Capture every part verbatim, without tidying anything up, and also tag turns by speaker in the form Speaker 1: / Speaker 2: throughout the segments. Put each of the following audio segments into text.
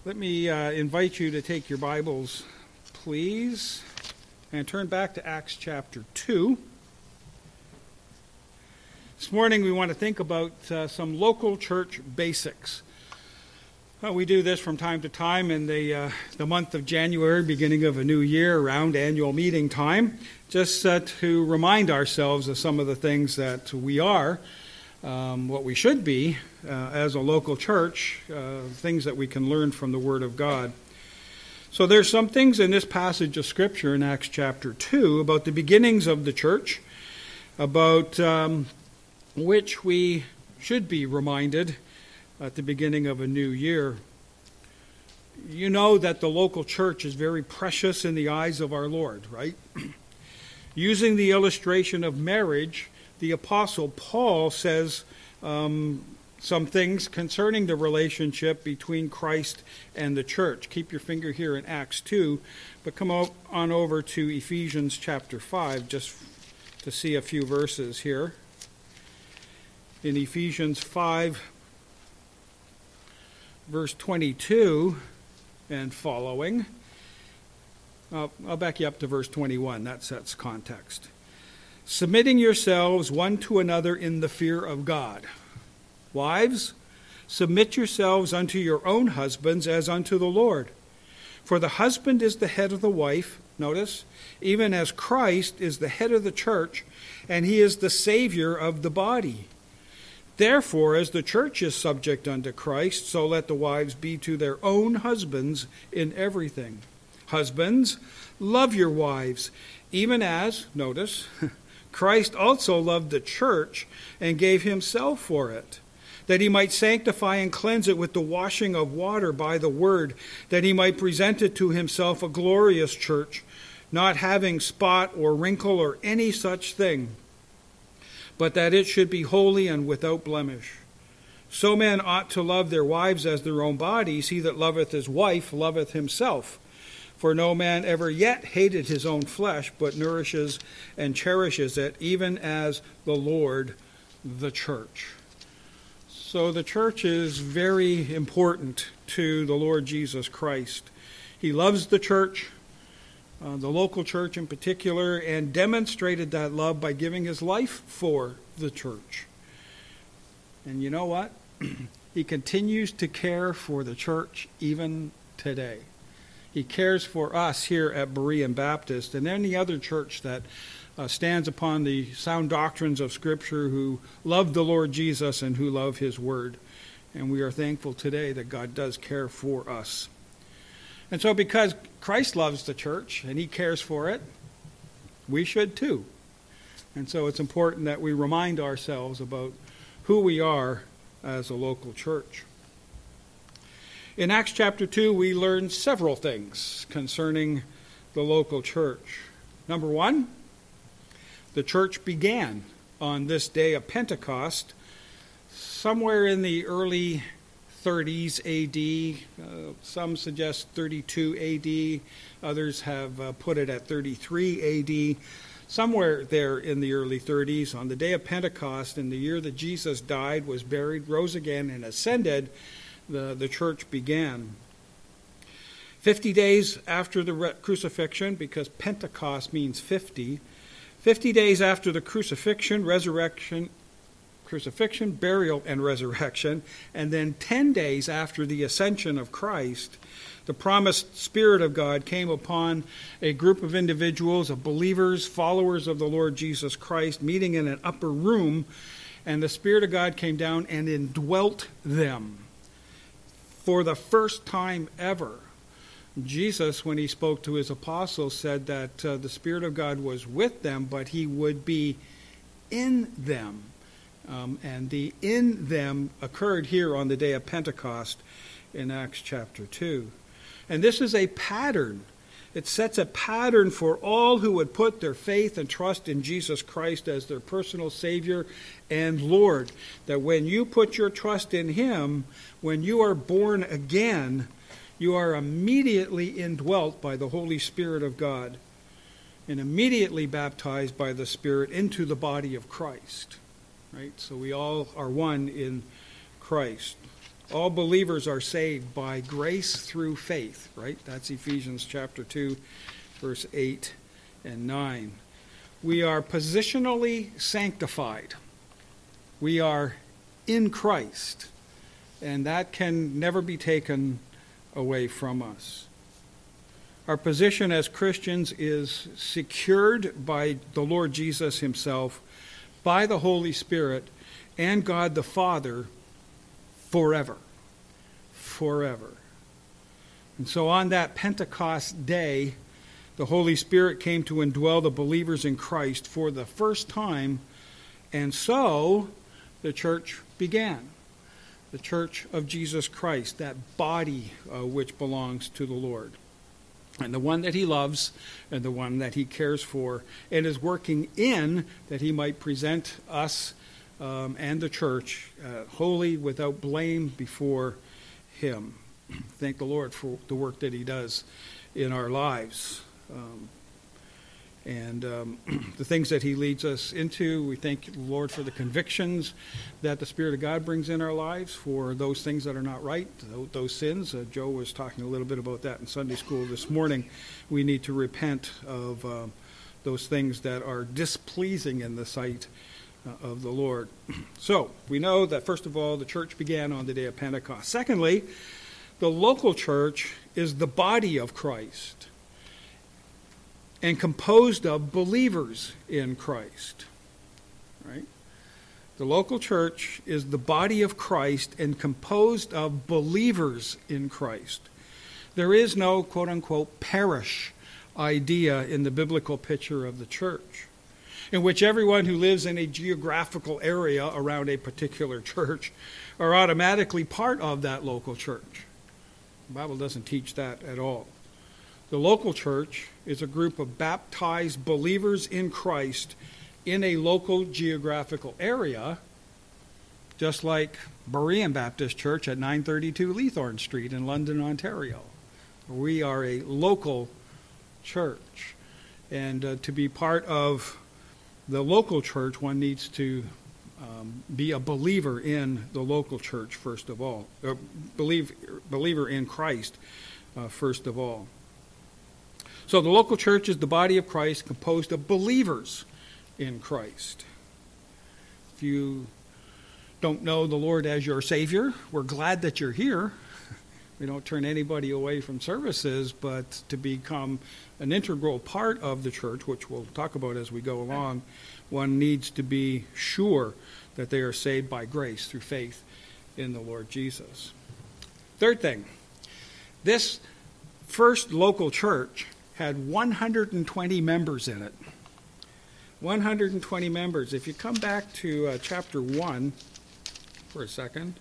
Speaker 1: Let me uh, invite you to take your Bibles, please, and turn back to Acts chapter two. This morning we want to think about uh, some local church basics. Uh, we do this from time to time in the uh, the month of January, beginning of a new year, around annual meeting time, just uh, to remind ourselves of some of the things that we are, um, what we should be uh, as a local church, uh, things that we can learn from the Word of God. So there's some things in this passage of Scripture in Acts chapter two about the beginnings of the church, about um, which we should be reminded at the beginning of a new year. You know that the local church is very precious in the eyes of our Lord, right? Using the illustration of marriage, the Apostle Paul says um, some things concerning the relationship between Christ and the church. Keep your finger here in Acts two, but come on over to Ephesians chapter five just to see a few verses here. In Ephesians five, verse twenty-two and following, uh, I'll back you up to verse twenty-one. That sets context. Submitting yourselves one to another in the fear of God. Wives, submit yourselves unto your own husbands as unto the Lord. For the husband is the head of the wife, notice, even as Christ is the head of the church, and he is the Savior of the body. Therefore, as the church is subject unto Christ, so let the wives be to their own husbands in everything. Husbands, love your wives, even as, notice, Christ also loved the church and gave himself for it, that he might sanctify and cleanse it with the washing of water by the word, that he might present it to himself a glorious church, not having spot or wrinkle or any such thing, but that it should be holy and without blemish. So men ought to love their wives as their own bodies. He that loveth his wife loveth himself. For no man ever yet hated his own flesh, but nourishes and cherishes it, even as the Lord the church. So the church is very important to the Lord Jesus Christ. He loves the church, Uh, the local church in particular, and demonstrated that love by giving his life for the church. And you know what? He continues to care for the church even today. He cares for us here at Berean Baptist and any other church that uh, stands upon the sound doctrines of Scripture, who love the Lord Jesus and who love his word. And we are thankful today that God does care for us. And so because Christ loves the church and he cares for it, we should too. And so it's important that we remind ourselves about who we are as a local church. In Acts chapter two, we learn several things concerning the local church. Number one, the church began on this day of Pentecost, somewhere in the early thirties A D. Uh, some suggest thirty-two A D. Others have uh, put it at thirty-three A D. Somewhere there in the early thirties, on the day of Pentecost, in the year that Jesus died, was buried, rose again, and ascended, the, the church began. Fifty days after the re- crucifixion, because Pentecost means fifty, fifty days after the crucifixion, resurrection, crucifixion, burial, and resurrection, and then ten days after the ascension of Christ, the promised Spirit of God came upon a group of individuals, of believers, followers of the Lord Jesus Christ, meeting in an upper room, and the Spirit of God came down and indwelt them. For the first time ever, Jesus, when he spoke to his apostles, said that uh, the Spirit of God was with them, but he would be in them. Um, and the in them occurred here on the day of Pentecost in Acts chapter two. And this is a pattern. It sets a pattern for all who would put their faith and trust in Jesus Christ as their personal Savior and Lord. That when you put your trust in him, when you are born again, you are immediately indwelt by the Holy Spirit of God and immediately baptized by the Spirit into the body of Christ. Right? So we all are one in Christ. All believers are saved by grace through faith, right? That's Ephesians chapter two, verse eight and nine. We are positionally sanctified. We are in Christ, and that can never be taken away from us. Our position as Christians is secured by the Lord Jesus himself, by the Holy Spirit, and God the Father forever. Forever. And so on that Pentecost day, the Holy Spirit came to indwell the believers in Christ for the first time, and so the church began. The church of Jesus Christ, that body uh, which belongs to the Lord, and the one that he loves, and the one that he cares for, and is working in, that he might present us um, and the church uh, holy, without blame before him. Thank the Lord for the work that he does in our lives. Um, and um, the things that he leads us into. We thank the Lord for the convictions that the Spirit of God brings in our lives for those things that are not right, those sins. Uh, Joe was talking a little bit about that in Sunday school this morning. We need to repent of uh, those things that are displeasing in the sight uh, of the Lord. So we know that, first of all, the church began on the day of Pentecost. Secondly, the local church is the body of Christ, and composed of believers in Christ, right? The local church is the body of Christ and composed of believers in Christ. There is no quote-unquote parish idea in the biblical picture of the church, in which everyone who lives in a geographical area around a particular church are automatically part of that local church. The Bible doesn't teach that at all. The local church is a group of baptized believers in Christ in a local geographical area, just like Berean Baptist Church at nine thirty-two Leithorn Street in London, Ontario. We are a local church. And uh, to be part of the local church, one needs to um, be a believer in the local church, first of all. Or believe, believer in Christ, uh, first of all. So the local church is the body of Christ composed of believers in Christ. If you don't know the Lord as your Savior, we're glad that you're here. We don't turn anybody away from services, but to become an integral part of the church, which we'll talk about as we go along, one needs to be sure that they are saved by grace through faith in the Lord Jesus. Third thing, this first local church had one hundred twenty members in it. one hundred twenty members. If you come back to uh, chapter one for a second,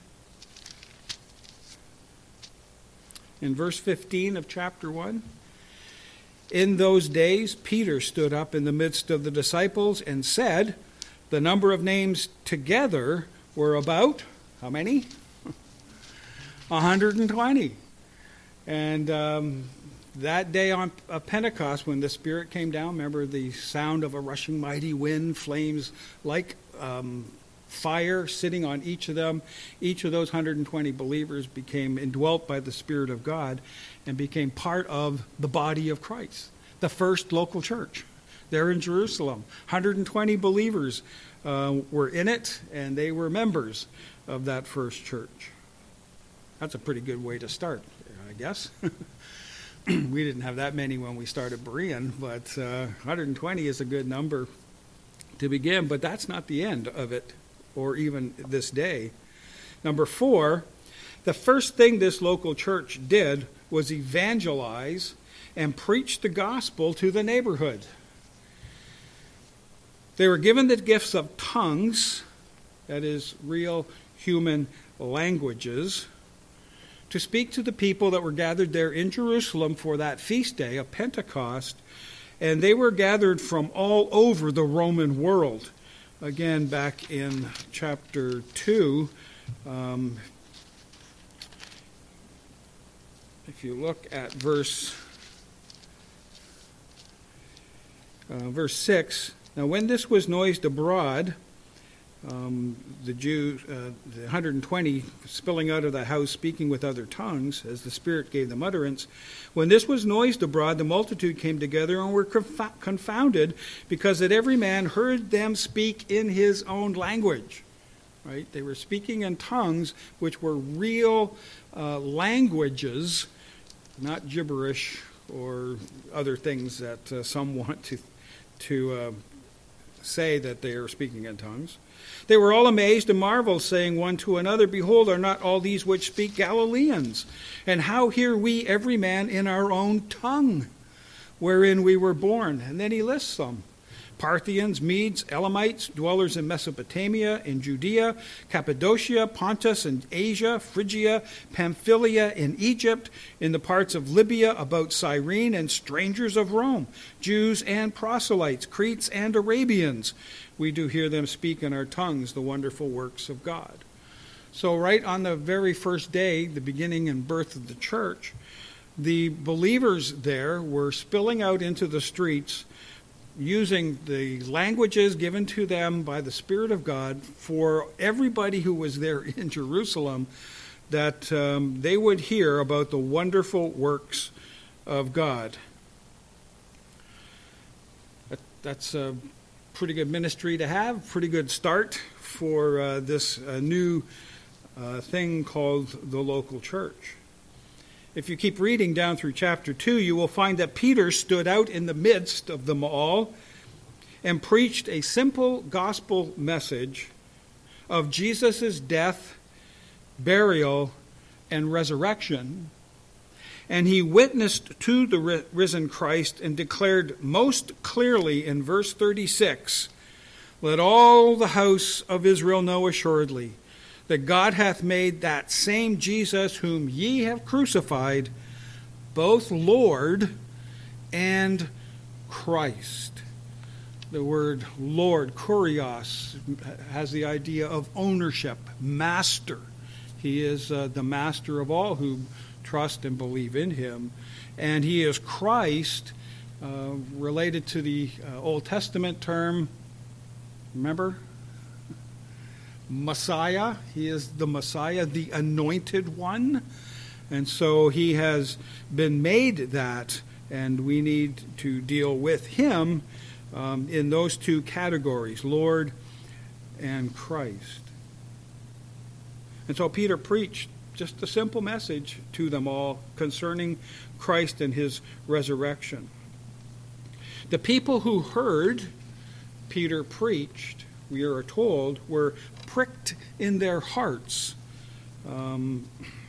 Speaker 1: in verse fifteen of chapter one, in those days Peter stood up in the midst of the disciples and said, the number of names together were about, how many? one hundred twenty. And um, that day on uh, Pentecost, when the Spirit came down, remember the sound of a rushing mighty wind, flames like um, fire sitting on each of them. Each of those one hundred twenty believers became indwelt by the Spirit of God and became part of the body of Christ, the first local church there in Jerusalem. one hundred twenty believers uh, were in it, and they were members of that first church. That's a pretty good way to start, I guess. We didn't have that many when we started Berean, but uh, one hundred twenty is a good number to begin, but that's not the end of it, or even this day. Number four, the first thing this local church did was evangelize and preach the gospel to the neighborhood. They were given the gifts of tongues, that is, real human languages, to speak to the people that were gathered there in Jerusalem for that feast day of Pentecost, and they were gathered from all over the Roman world. Again, back in chapter two, um, if you look at verse uh, verse six, now when this was noised abroad, um, the Jews, uh, the one hundred twenty spilling out of the house, speaking with other tongues, as the Spirit gave them utterance. When this was noised abroad, the multitude came together and were conf- confounded, because that every man heard them speak in his own language. Right? They were speaking in tongues, which were real uh, languages, not gibberish or other things that uh, some want to to uh, say that they are speaking in tongues. They were all amazed and marveled, saying one to another, Behold, are not all these which speak Galileans? And how hear we every man in our own tongue, wherein we were born? And then he lists them. Parthians, Medes, Elamites, dwellers in Mesopotamia, in Judea, Cappadocia, Pontus, and Asia, Phrygia, Pamphylia, in Egypt, in the parts of Libya about Cyrene, and strangers of Rome, Jews and proselytes, Cretes and Arabians. We do hear them speak in our tongues the wonderful works of God. So right on the very first day, the beginning and birth of the church, the believers there were spilling out into the streets, using the languages given to them by the Spirit of God for everybody who was there in Jerusalem, that um, they would hear about the wonderful works of God. That, that's a pretty good ministry to have, pretty good start for uh, this uh, new uh, thing called the local church. If you keep reading down through chapter two, you will find that Peter stood out in the midst of them all and preached a simple gospel message of Jesus' death, burial, and resurrection. And he witnessed to the risen Christ and declared most clearly in verse thirty-six, Let all the house of Israel know assuredly that God hath made that same Jesus whom ye have crucified, both Lord and Christ. The word Lord, kurios, has the idea of ownership, master. He is uh, the master of all who trust and believe in him. And he is Christ, uh, related to the uh, Old Testament term, remember? Messiah. He is the Messiah, the anointed one. And so he has been made that, and we need to deal with him um, in those two categories, Lord and Christ. And so Peter preached just a simple message to them all concerning Christ and his resurrection. The people who heard Peter preached, we are told, were pricked in their hearts. Um,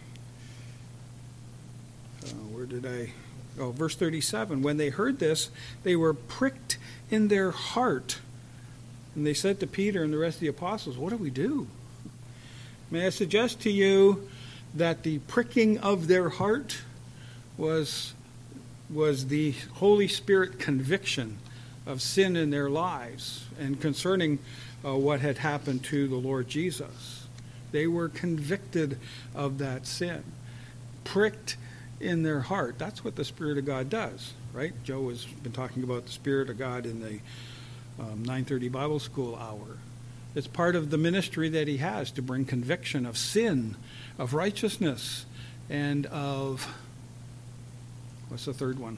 Speaker 1: uh, where did I? Oh, verse thirty-seven. When they heard this, they were pricked in their heart. And they said to Peter and the rest of the apostles, What do we do? May I suggest to you that the pricking of their heart was, was the Holy Spirit conviction of sin in their lives and concerning uh, what had happened to the Lord Jesus. They were convicted of that sin, pricked in their heart. That's what the Spirit of God does, right? Joe has been talking about the Spirit of God in the um, nine thirty Bible School hour. It's part of the ministry that he has to bring conviction of sin, of righteousness, and of, what's the third one?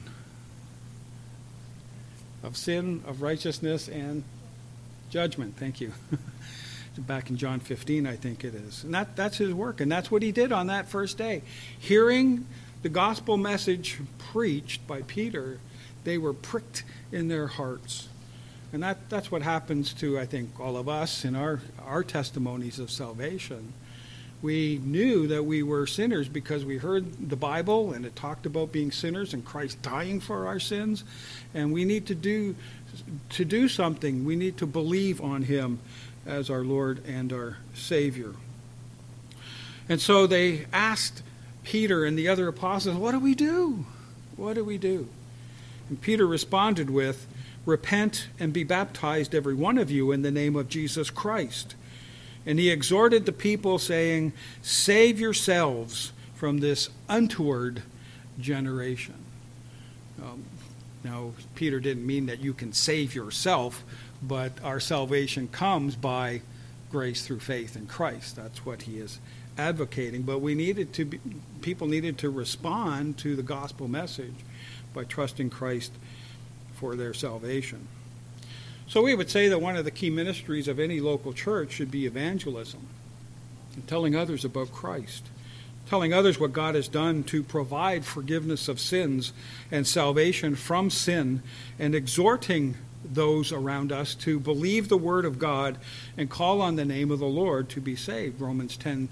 Speaker 1: Of sin, of righteousness, and judgment. Thank you. Back in John fifteen, I think it is. And that, that's his work, and that's what he did on that first day. Hearing the gospel message preached by Peter, they were pricked in their hearts. And that, that's what happens to, I think, all of us in our, our testimonies of salvation. We knew that we were sinners because we heard the Bible, and it talked about being sinners and Christ dying for our sins. And we need to do to do something. We need to believe on him as our Lord and our Savior. And so they asked Peter and the other apostles, what do we do? What do we do? And Peter responded with, Repent and be baptized, every one of you, in the name of Jesus Christ. And he exhorted the people, saying, Save yourselves from this untoward generation. Um, now, Peter didn't mean that you can save yourself, but our salvation comes by grace through faith in Christ. That's what he is advocating. But we needed to be, people needed to respond to the gospel message by trusting Christ for their salvation. So we would say that one of the key ministries of any local church should be evangelism, and telling others about Christ, telling others what God has done to provide forgiveness of sins and salvation from sin, and exhorting those around us to believe the word of God and call on the name of the Lord to be saved. Romans ten,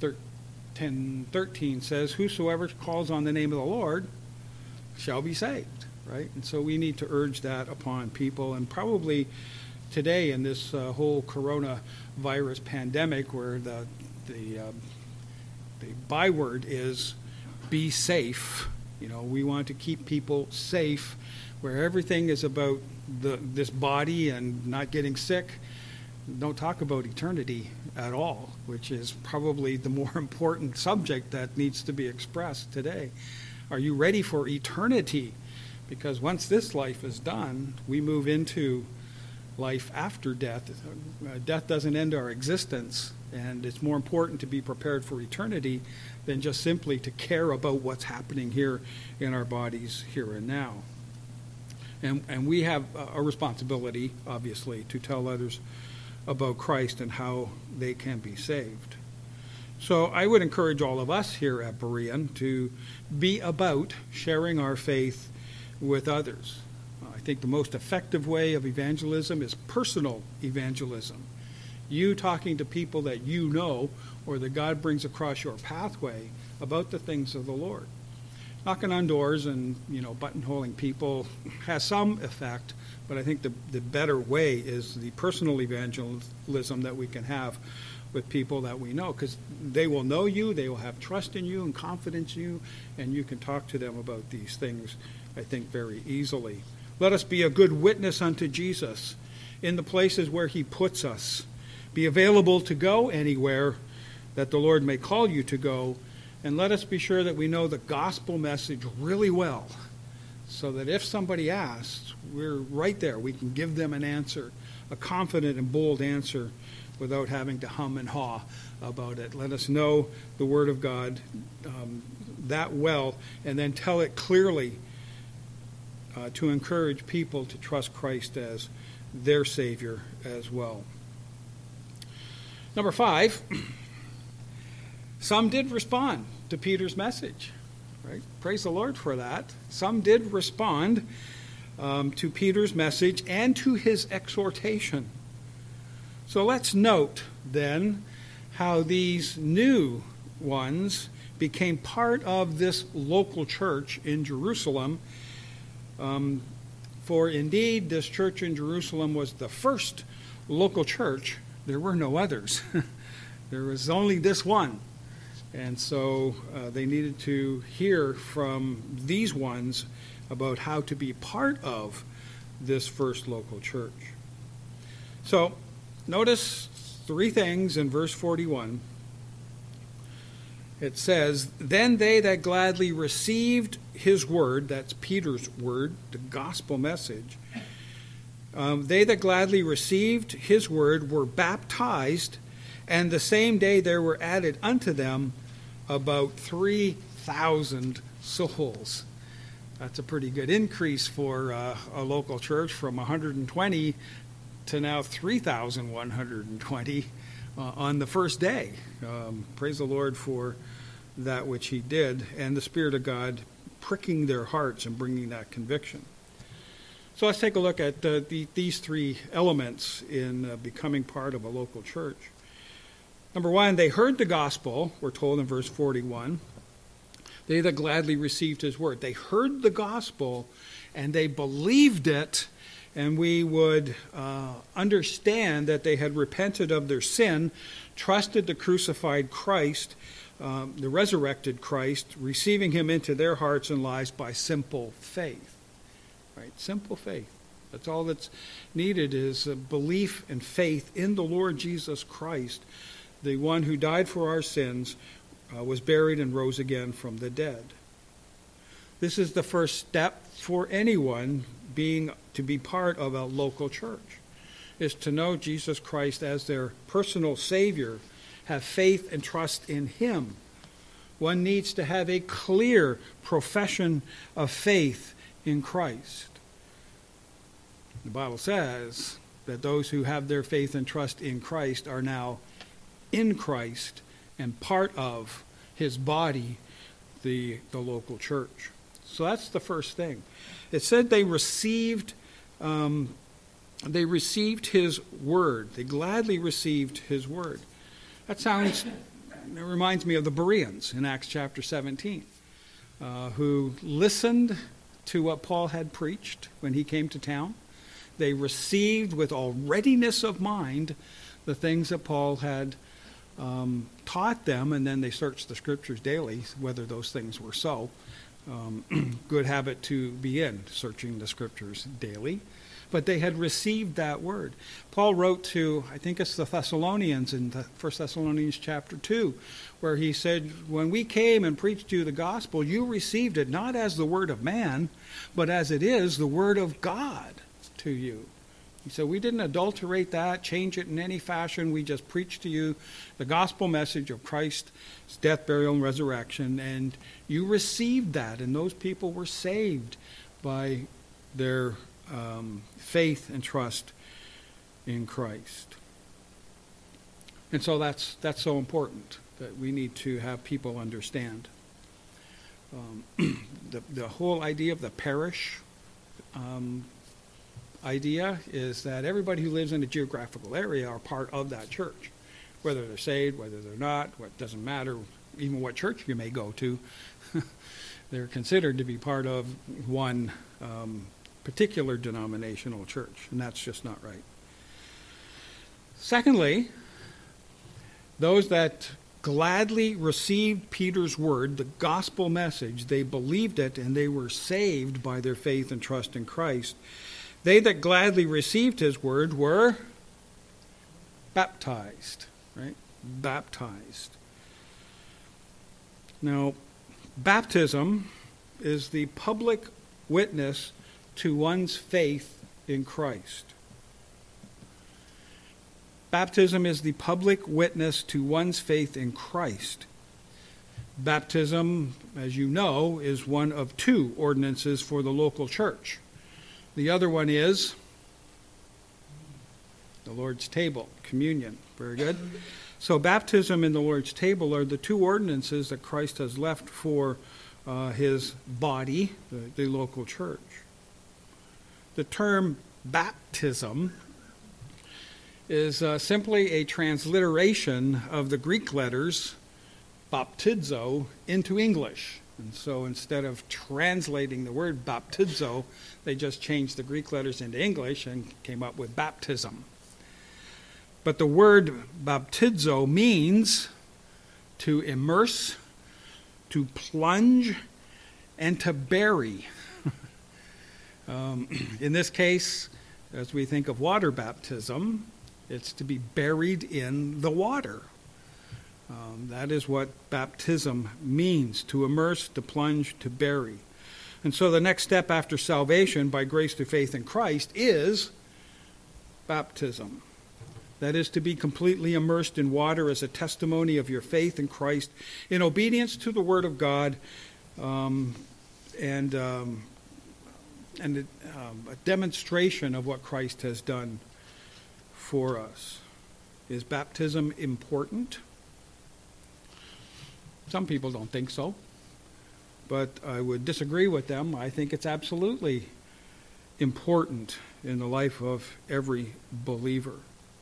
Speaker 1: thirteen says, whosoever calls on the name of the Lord shall be saved, right? And so we need to urge that upon people. And probably today in this uh, whole coronavirus pandemic, where the the uh, the byword is be safe, you know, we want to keep people safe, where everything is about the this body and not getting sick. Don't talk about eternity at all, which is probably the more important subject that needs to be expressed today. Are you ready for eternity? Because once this life is done, we move into life after death. Uh, death doesn't end our existence, and it's more important to be prepared for eternity than just simply to care about what's happening here in our bodies here and now. And, and we have a responsibility, obviously, to tell others about Christ and how they can be saved. So I would encourage all of us here at Berean to be about sharing our faith with others. I think the most effective way of evangelism is personal evangelism. You talking to people that you know or that God brings across your pathway about the things of the Lord. Knocking on doors and, you know, buttonholing people has some effect, but I think the, the better way is the personal evangelism that we can have with people that we know, because they will know you, they will have trust in you and confidence in you, and you can talk to them about these things, I think, very easily. Let us be a good witness unto Jesus in the places where he puts us. Be available to go anywhere that the Lord may call you to go, and let us be sure that we know the gospel message really well, so that if somebody asks, we're right there. We can give them an answer, a confident and bold answer, without having to hum and haw about it. Let us know the Word of God um, that well, and then tell it clearly uh, to encourage people to trust Christ as their Savior as well. Number five, some did respond to Peter's message. Right? Praise the Lord for that. Some did respond um, to Peter's message and to his exhortation. So let's note then how these new ones became part of this local church in Jerusalem. Um, for indeed, this church in Jerusalem was the first local church. There were no others. There was only this one. And so uh, they needed to hear from these ones about how to be part of this first local church. So notice three things in verse forty-one. It says, then they that gladly received his word, that's Peter's word, the gospel message, um, they that gladly received his word were baptized, and the same day there were added unto them about three thousand souls. That's a pretty good increase for uh, a local church, from one hundred twenty to now three thousand one hundred twenty uh, on the first day. Um, praise the Lord for that which he did, and the Spirit of God pricking their hearts and bringing that conviction. So let's take a look at uh, the, these three elements in uh, becoming part of a local church. Number one, they heard the gospel, we're told in verse forty-one. They that gladly received his word. They heard the gospel and they believed it, and we would uh, understand that they had repented of their sin, trusted the crucified Christ, um, the resurrected Christ, receiving him into their hearts and lives by simple faith. Right? Simple faith. That's all that's needed, is a belief and faith in the Lord Jesus Christ, the one who died for our sins, uh, was buried and rose again from the dead. This is the first step for anyone being to be part of a local church. is to know Jesus Christ as their personal Savior, have faith and trust in Him. One needs to have a clear profession of faith in Christ. The Bible says that those who have their faith and trust in Christ are now in Christ and part of His body, the, the local church. So that's the first thing. It said they received, um, they received His word. They gladly received His word. That sounds, it reminds me of the Bereans in Acts chapter seventeen, uh, who listened to what Paul had preached when he came to town. They received with all readiness of mind the things that Paul had um, taught them, and then they searched the Scriptures daily, whether those things were so. Um, good habit to be in, searching the Scriptures daily. But they had received that word. Paul wrote to, I think it's the Thessalonians in the First Thessalonians chapter two, where he said, when we came and preached you the gospel, you received it not as the word of man, but as it is the word of God to you. He said, we didn't adulterate that, change it in any fashion. We just preached to you the gospel message of Christ's death, burial, and resurrection, and you received that, and those people were saved by their um, faith and trust in Christ. And so that's that's so important that we need to have people understand. Um, the, the whole idea of the parish um, idea is that everybody who lives in a geographical area are part of that church. Whether they're saved, whether they're not, what doesn't matter, even what church you may go to, they're considered to be part of one um, particular denominational church, and that's just not right. Secondly, those that gladly received Peter's word, the gospel message, they believed it, and they were saved by their faith and trust in Christ. They that gladly received his word were baptized, right? Baptized. Now, baptism is the public witness to one's faith in Christ. Baptism is the public witness to one's faith in Christ. Baptism, as you know, is one of two ordinances for the local church. The other one is the Lord's table, communion. Very good. So baptism and the Lord's table are the two ordinances that Christ has left for uh, his body, the, the local church. The term baptism is uh, simply a transliteration of the Greek letters baptizo into English. And so instead of translating the word baptizo, they just changed the Greek letters into English and came up with baptism. But the word baptizo means to immerse, to plunge, and to bury. um, in this case, as we think of water baptism, it's to be buried in the water. Um, that is what baptism means, to immerse, to plunge, to bury. And so the next step after salvation by grace through faith in Christ is baptism. That is to be completely immersed in water as a testimony of your faith in Christ in obedience to the Word of God um, and, um, and a, um, a demonstration of what Christ has done for us. Is baptism important? Some people don't think so, but I would disagree with them. I think it's absolutely important in the life of every believer.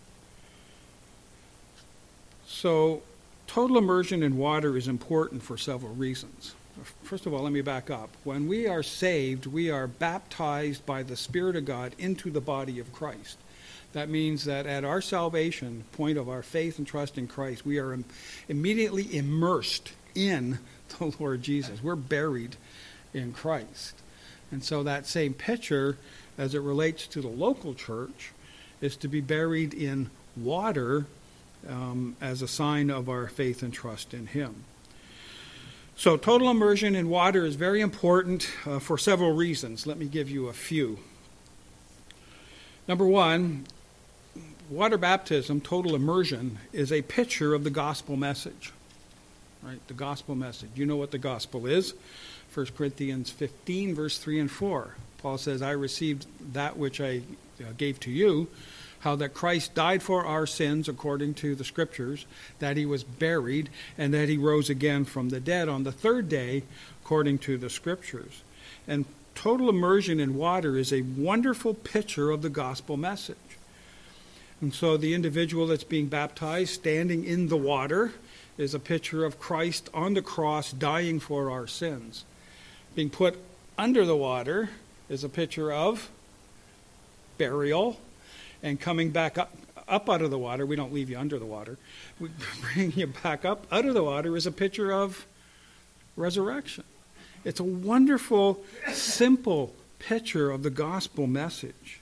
Speaker 1: So, total immersion in water is important for several reasons. First of all, let me back up. When we are saved, we are baptized by the Spirit of God into the body of Christ. That means that at our salvation, point of our faith and trust in Christ, we are im- immediately immersed in the Lord Jesus. We're buried in Christ. And so that same picture, as it relates to the local church, is to be buried in water um, as a sign of our faith and trust in Him. So total immersion in water is very important uh, for several reasons. Let me give you a few. Number one, water baptism, total immersion, is a picture of the gospel message. Right? The gospel message. You know what the gospel is? First Corinthians fifteen, verse three and four. Paul says, I received that which I gave to you, how that Christ died for our sins according to the Scriptures, that he was buried, and that he rose again from the dead on the third day according to the Scriptures. And total immersion in water is a wonderful picture of the gospel message. And so the individual that's being baptized, standing in the water, is a picture of Christ on the cross dying for our sins. Being put under the water is a picture of burial, and coming back up, up out of the water. We don't leave you under the water. We bring you back up out of the water is a picture of resurrection. It's a wonderful, simple picture of the gospel message.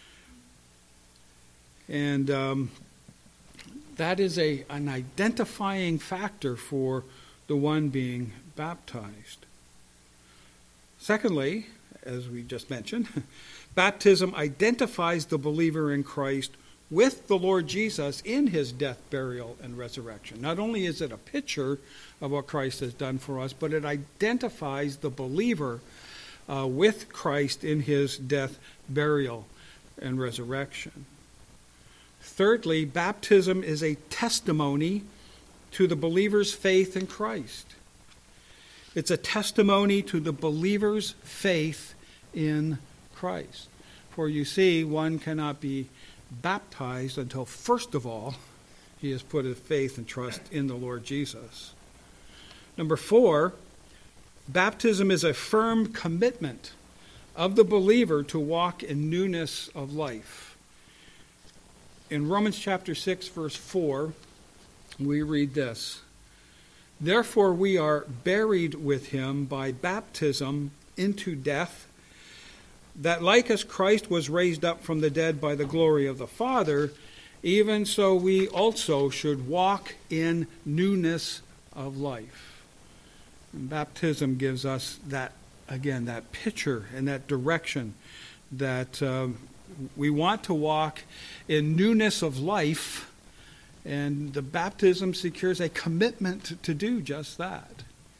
Speaker 1: And um, that is a an identifying factor for the one being baptized. Secondly, as we just mentioned, baptism identifies the believer in Christ with the Lord Jesus in his death, burial, and resurrection. Not only is it a picture of what Christ has done for us, but it identifies the believer uh, with Christ in his death, burial, and resurrection. Thirdly, baptism is a testimony to the believer's faith in Christ. It's a testimony to the believer's faith in Christ. For you see, one cannot be baptized until, first of all, he has put his faith and trust in the Lord Jesus. Number four, baptism is a firm commitment of the believer to walk in newness of life. In Romans chapter six, verse four, we read this: Therefore we are buried with him by baptism into death, that like as Christ was raised up from the dead by the glory of the Father, even so we also should walk in newness of life. And baptism gives us that, again, that picture and that direction that um, we want to walk in newness of life, and the baptism secures a commitment to do just that.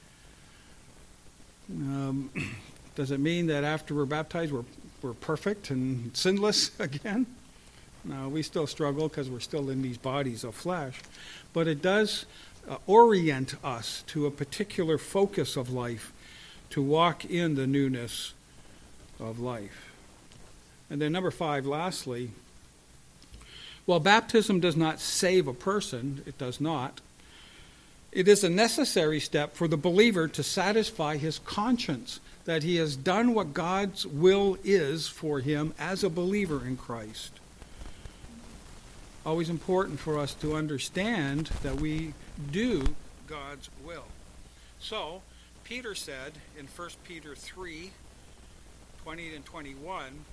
Speaker 1: Um, does it mean that after we're baptized we're, we're perfect and sinless again? No, we still struggle because we're still in these bodies of flesh. But it does uh, orient us to a particular focus of life to walk in the newness of life. And then number five, lastly, while baptism does not save a person, it does not, it is a necessary step for the believer to satisfy his conscience that he has done what God's will is for him as a believer in Christ. Always important for us to understand that we do God's will. So, Peter said in First Peter three, twenty and twenty-one,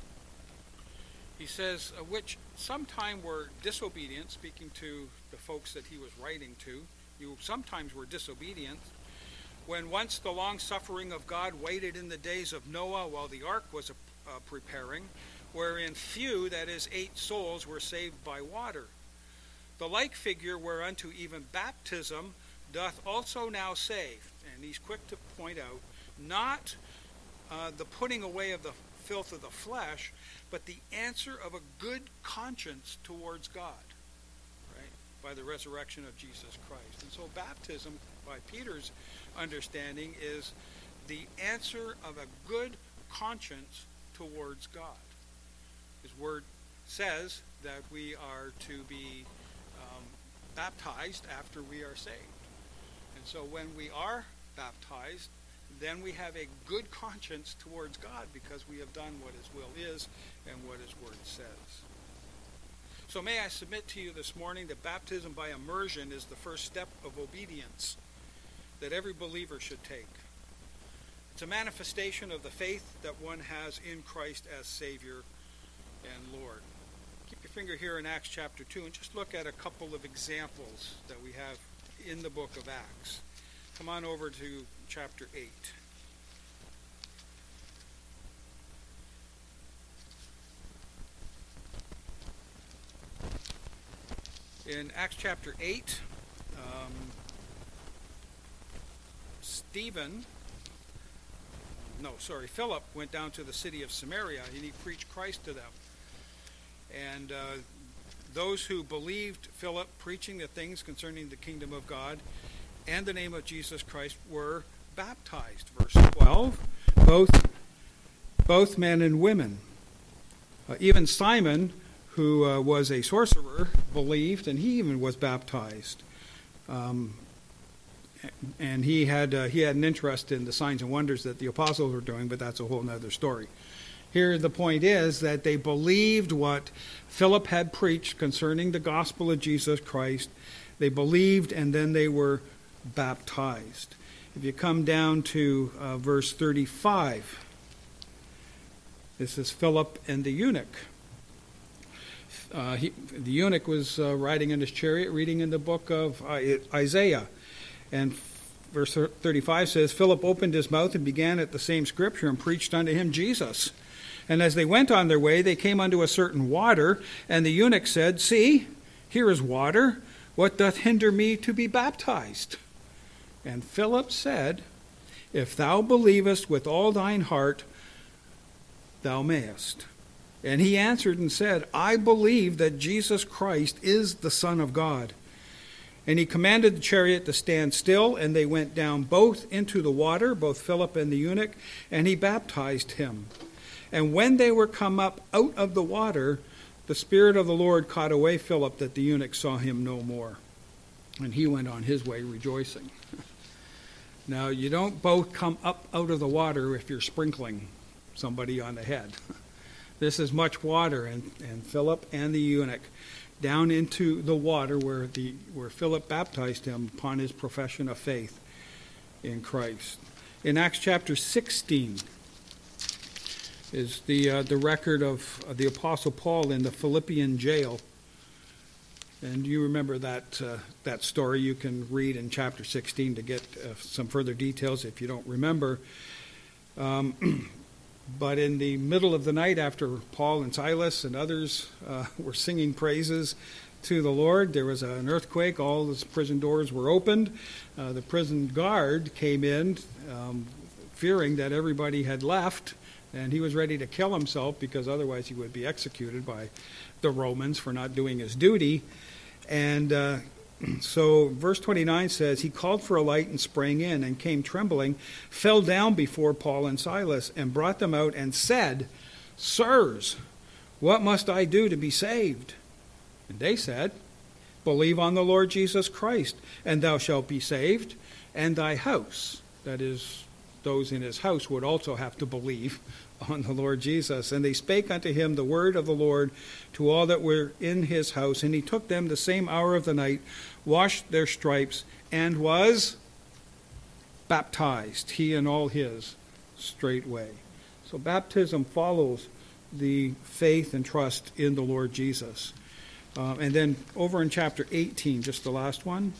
Speaker 1: he says, which sometime were disobedient, speaking to the folks that he was writing to, you sometimes were disobedient, when once the long-suffering of God waited in the days of Noah while the ark was uh, preparing, wherein few, that is, eight souls, were saved by water. The like figure whereunto even baptism doth also now save. And he's quick to point out, not uh, the putting away of the filth of the flesh, but the answer of a good conscience towards God, right, by the resurrection of Jesus Christ. And so baptism, by Peter's understanding, is the answer of a good conscience towards God. His word says that we are to be um, baptized after we are saved. And so when we are baptized, then we have a good conscience towards God because we have done what his will is and what his word says. So may I submit to you this morning that baptism by immersion is the first step of obedience that every believer should take. It's a manifestation of the faith that one has in Christ as Savior and Lord. Keep your finger here in Acts chapter two and just look at a couple of examples that we have in the book of Acts. Come on over to chapter eight. In Acts chapter eight, um, Stephen, no, sorry, Philip went down to the city of Samaria, and he preached Christ to them. And uh, those who believed Philip preaching the things concerning the kingdom of God and the name of Jesus Christ were baptized. Verse twelve, both, both men and women. Uh, even Simon, who uh, was a sorcerer, believed, and he even was baptized. Um, and he had uh, he had an interest in the signs and wonders that the apostles were doing, but that's a whole other story. Here the point is that they believed what Philip had preached concerning the gospel of Jesus Christ. They believed, and then they were baptized. If you come down to uh, verse thirty-five, this is Philip and the eunuch. Uh, he, the eunuch was uh, riding in his chariot, reading in the book of Isaiah. And verse thirty-five says, Philip opened his mouth and began at the same scripture and preached unto him Jesus. And as they went on their way, they came unto a certain water, and the eunuch said, See, here is water. What doth hinder me to be baptized? And Philip said, If thou believest with all thine heart, thou mayest. And he answered and said, I believe that Jesus Christ is the Son of God. And he commanded the chariot to stand still, and they went down both into the water, both Philip and the eunuch, and he baptized him. And when they were come up out of the water, the Spirit of the Lord caught away Philip, that the eunuch saw him no more. And he went on his way rejoicing. Now, you don't both come up out of the water if you're sprinkling somebody on the head. This is much water, and, and Philip and the eunuch down into the water where the where Philip baptized him upon his profession of faith in Christ. In Acts chapter sixteen is the uh, the record of uh, the Apostle Paul in the Philippian jail. And you remember that uh, that story. You can read in chapter sixteen to get uh, some further details if you don't remember. Um, but in the middle of the night, after Paul and Silas and others uh, were singing praises to the Lord, there was an earthquake. All the prison doors were opened. Uh, the prison guard came in, um, fearing that everybody had left, and he was ready to kill himself because otherwise he would be executed by the Romans for not doing his duty. And uh, so verse twenty-nine says, He called for a light and sprang in, and came trembling, fell down before Paul and Silas, and brought them out, and said, Sirs, what must I do to be saved? And they said, Believe on the Lord Jesus Christ, and thou shalt be saved, and thy house. That is, those in his house would also have to believe on the Lord Jesus. And they spake unto him the word of the Lord to all that were in his house. And he took them the same hour of the night, washed their stripes, and was baptized, he and all his, straightway. So baptism follows the faith and trust in the Lord Jesus. Uh, and then over in chapter eighteen, just the last one.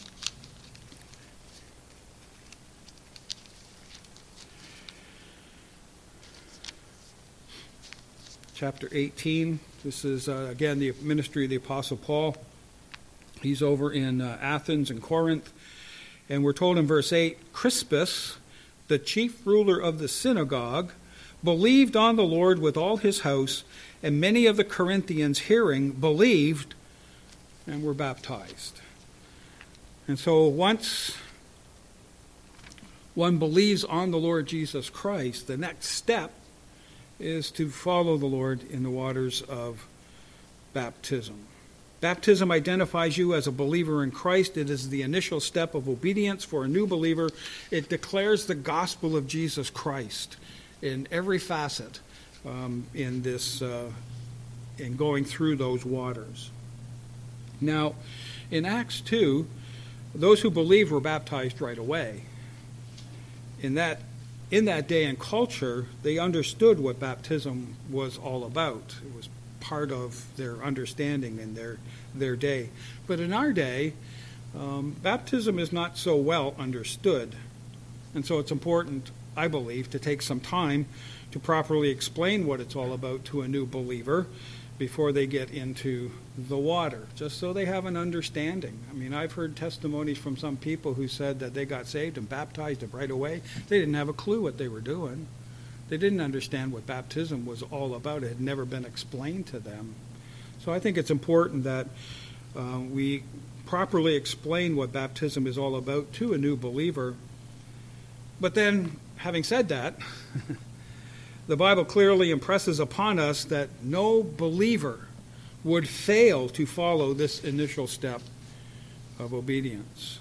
Speaker 1: Chapter eighteen, this is, uh, again, the ministry of the Apostle Paul. He's over in uh, Athens and Corinth. And we're told in verse eight, Crispus, the chief ruler of the synagogue, believed on the Lord with all his house, and many of the Corinthians hearing believed and were baptized. And so once one believes on the Lord Jesus Christ, the next step is to follow the Lord in the waters of baptism. Baptism identifies you as a believer in Christ. It is the initial step of obedience for a new believer. It declares the gospel of Jesus Christ in every facet um, in this, uh, in going through those waters. Now, in Acts two, those who believed were baptized right away. In that In that day and culture, they understood what baptism was all about. It was part of their understanding in their their day. But in our day, um, baptism is not so well understood. And so it's important, I believe, to take some time to properly explain what it's all about to a new believer, before they get into the water, just so they have an understanding. I mean, I've heard testimonies from some people who said that they got saved and baptized right away. They didn't have a clue what they were doing. They didn't understand what baptism was all about. It had never been explained to them. So I think it's important that uh, we properly explain what baptism is all about to a new believer. But then, having said that, the Bible clearly impresses upon us that no believer would fail to follow this initial step of obedience.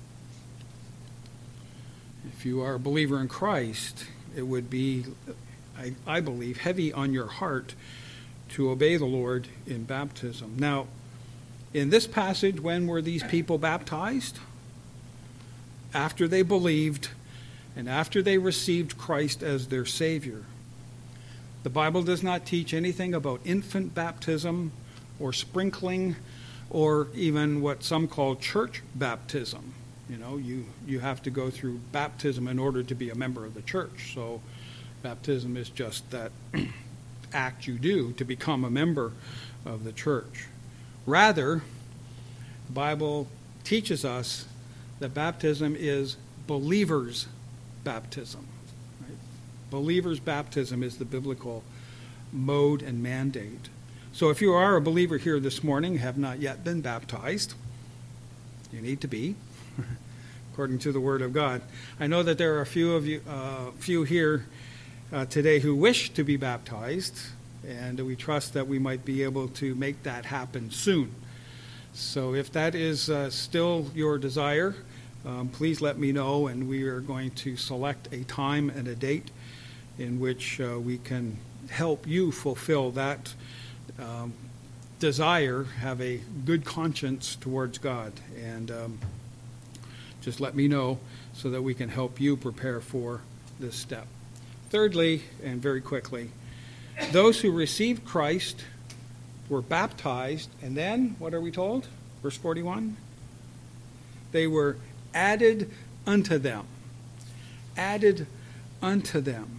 Speaker 1: If you are a believer in Christ, it would be, I, I believe, heavy on your heart to obey the Lord in baptism. Now, in this passage, when were these people baptized? After they believed and after they received Christ as their Savior. The Bible does not teach anything about infant baptism or sprinkling or even what some call church baptism. You know, you, you have to go through baptism in order to be a member of the church. So baptism is just that act you do to become a member of the church. Rather, the Bible teaches us that baptism is believers' baptism. Right? Believers' baptism is the biblical mode and mandate. So if you are a believer here this morning, have not yet been baptized, you need to be, according to the Word of God. I know that there are a few of you, uh, few here uh, today who wish to be baptized, and we trust that we might be able to make that happen soon. So if that is uh, still your desire, um, please let me know, and we are going to select a time and a date in which uh, we can help you fulfill that um, desire, have a good conscience towards God, and um, just let me know so that we can help you prepare for this step. Thirdly, and very quickly, those who received Christ were baptized, and then, what are we told? Verse forty-one? They were added unto them. Added unto them.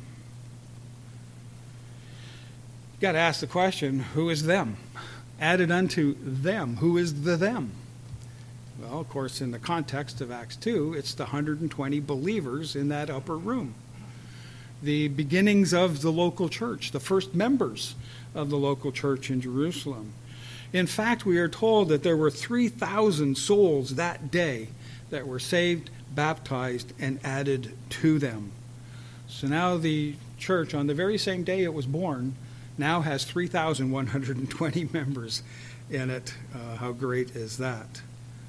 Speaker 1: You've got to ask the question, who is them? Added unto them. Who is the them? Well, of course, in the context of Acts two, it's the one hundred twenty believers in that upper room. The beginnings of the local church, the first members of the local church in Jerusalem. In fact, we are told that there were three thousand souls that day that were saved, baptized, and added to them. So now the church, on the very same day it was born, now has three thousand one hundred twenty members in it. Uh, how great is that?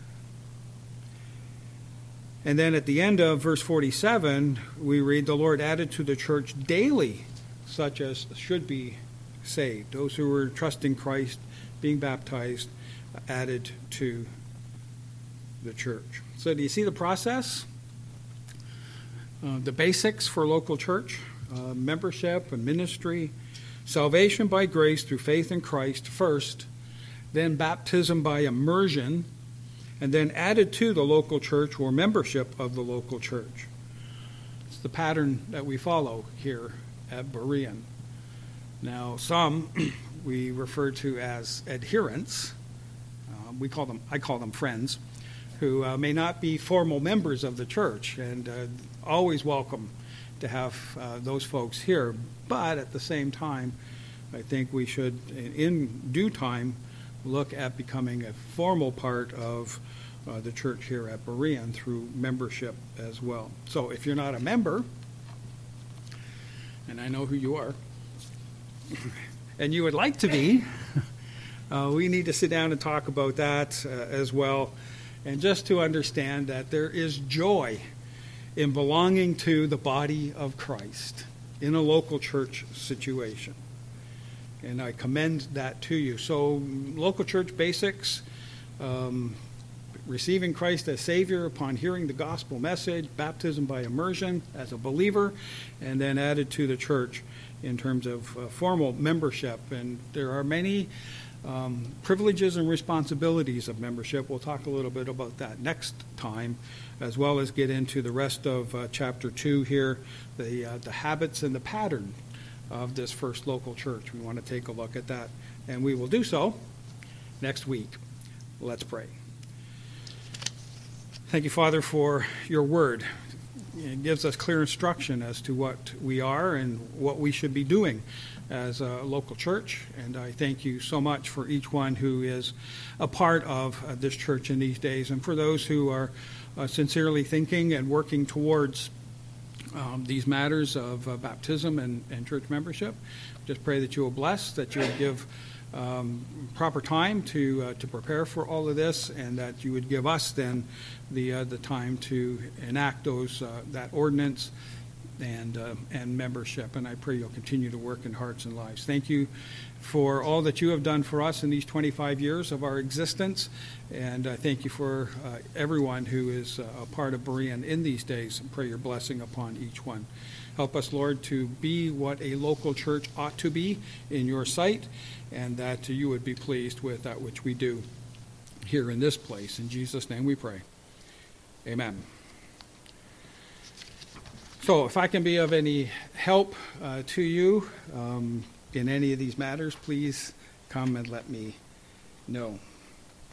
Speaker 1: And then at the end of verse forty-seven, we read, the Lord added to the church daily such as should be saved. Those who were trusting Christ, being baptized, added to the church. So do you see the process? Uh, the basics for local church, uh, membership and ministry, salvation by grace through faith in Christ first, then baptism by immersion, and then added to the local church or membership of the local church. It's the pattern that we follow here at Berean. Now, some we refer to as adherents. Uh, we call them, I call them friends, who uh, may not be formal members of the church, and uh, always welcome to have uh, those folks here. But at the same time, I think we should, in due time, look at becoming a formal part of uh, the church here at Berean through membership as well. So if you're not a member, and I know who you are, and you would like to be, uh, we need to sit down and talk about that uh, as well, and just to understand that there is joy in belonging to the body of Christ in a local church situation. And I commend that to you. So local church basics, um, receiving Christ as Savior upon hearing the gospel message, baptism by immersion as a believer, and then added to the church in terms of uh, formal membership. And there are many um, privileges and responsibilities of membership. We'll talk a little bit about that next time, as well as get into the rest of uh, chapter two here, the, uh, the habits and the pattern of this first local church. We want to take a look at that and we will do so next week. Let's pray. Thank you, Father, for your word. It gives us clear instruction as to what we are and what we should be doing as a local church. And I thank you so much for each one who is a part of uh, this church in these days, and for those who are uh, sincerely thinking and working towards um, these matters of uh, baptism and, and church membership. Just pray that you will bless, that you will give Um, proper time to uh, to prepare for all of this, and that you would give us then the uh, the time to enact those uh, that ordinance and uh, and membership. And I pray you'll continue to work in hearts and lives. Thank you for all that you have done for us in these twenty-five years of our existence, and I thank you for uh, everyone who is uh, a part of Berean in these days, and pray your blessing upon each one. Help us, Lord, to be what a local church ought to be in your sight, and that you would be pleased with that which we do here in this place. In Jesus' name we pray. Amen. So if I can be of any help uh, to you um, in any of these matters, please come and let me know.